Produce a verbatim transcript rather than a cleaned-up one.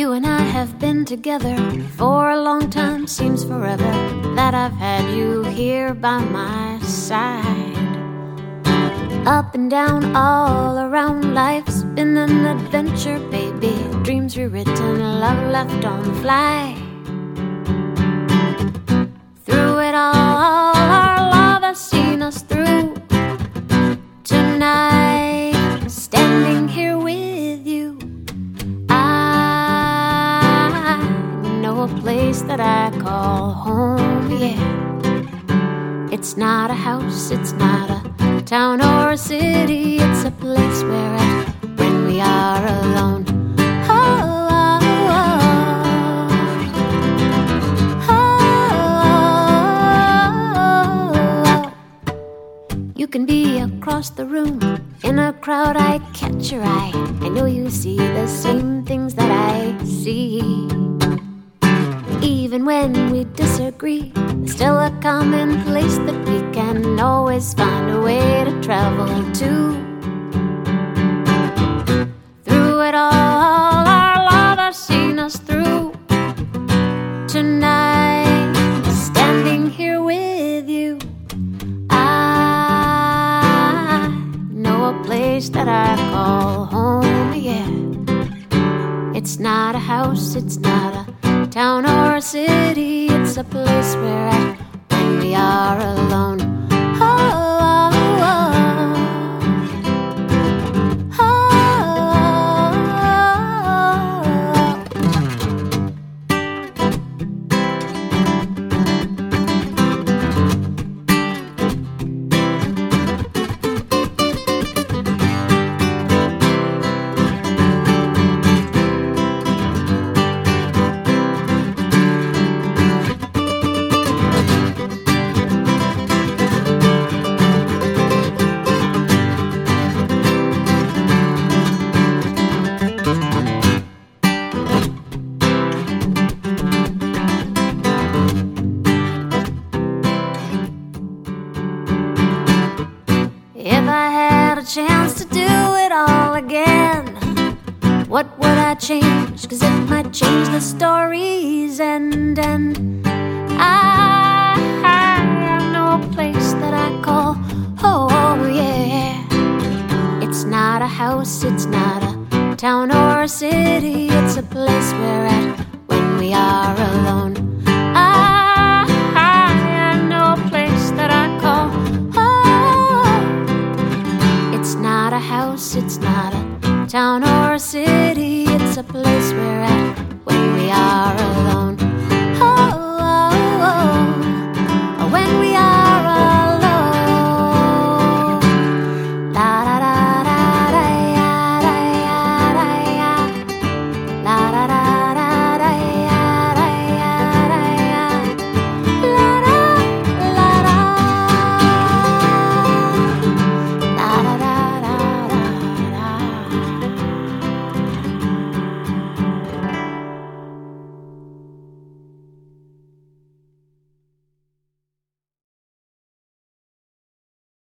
You and I have been together for a long time, seems forever that I've had you here by my side. Up and down, all around, life's been an adventure, baby. Dreams rewritten, love left on the fly. Through it all, our love has seen us through. Tonight, standing here with you, I know a place that I call home, yeah. It's not a house, it's not a town or a city, it's a place we're at when we are alone. Oh, oh, oh, oh, oh. You can be across the room, in a crowd I catch your eye. I know you see the same things that I see. Even when we disagree, there's still a common place that we can always find a way to travel to. Through it all, our love has seen us through. Tonight, standing here with you, I know a place that I call home, yeah. It's not a house, it's not a town or a city, it's a place we're at when we are alone. Oh, oh, oh. Oh, if I had a chance to do it all again, what would I change? 'Cause it might change the story's end. And I, I know a place that I call home, yeah. It's not a house, it's not a town or a city, it's a place we're at when we are alone. I, I know a place that I call home. It's not a house, it's not a town or a city, it's a place we're at when we are alone. Oh, oh, oh. When we